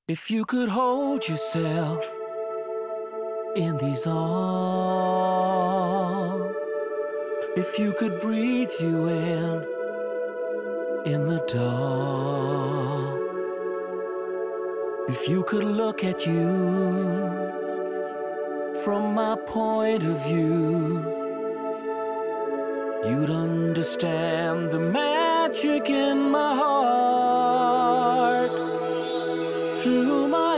If you could hold yourself in these arms, if you could breathe you in the dark, if you could look at you from my point of view, you'd understand the magic in my heart. Through my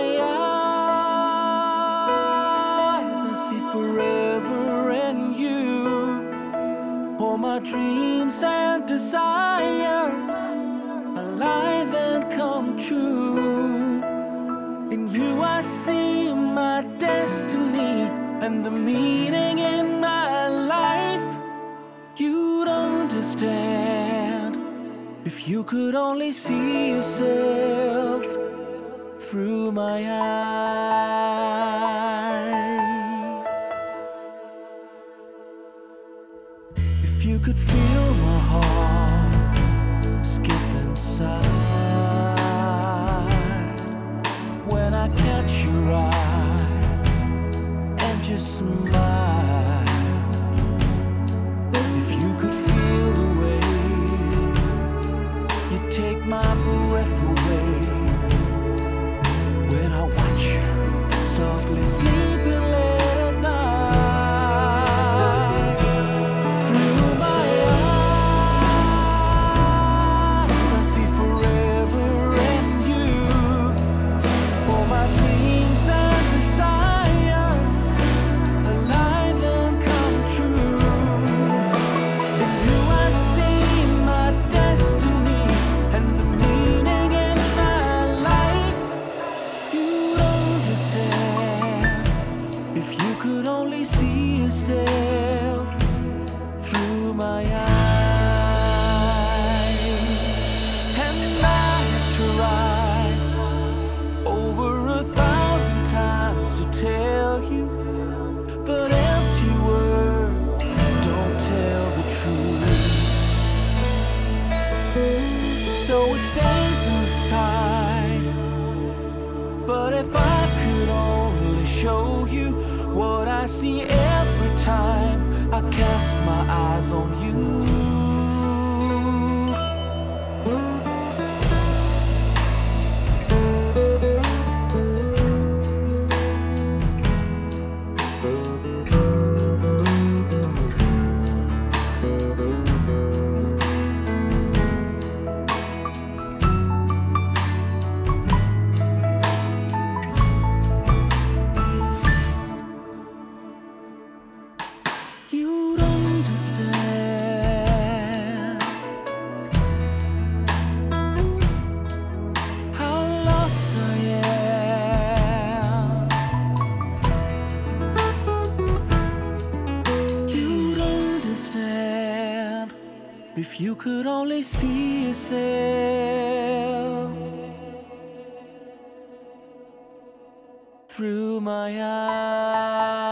eyes, I see forever and you. All my dreams and desires alive and come true. In you I see my destiny and the meaning in my life. You'd understand if you could only see yourself through my eyes. If you could feel my heart skip inside when I catch your eye and just smile. If you could feel the way you take my breath away when I watch you softly sleeping late at night. Through my eyes, I see forever and you. All my dreams and desires alive and come true. In you I see my destiny and the meaning in my life. You'd understand if you could only see yourself through my eyes. And I have tried over 1,000 times to tell you, but empty words don't tell the truth. So it stays inside. But if I could only show you what I see every time I cast my eyes on you. You'd understand how lost I am. You'd understand if you could only see yourself through my eyes.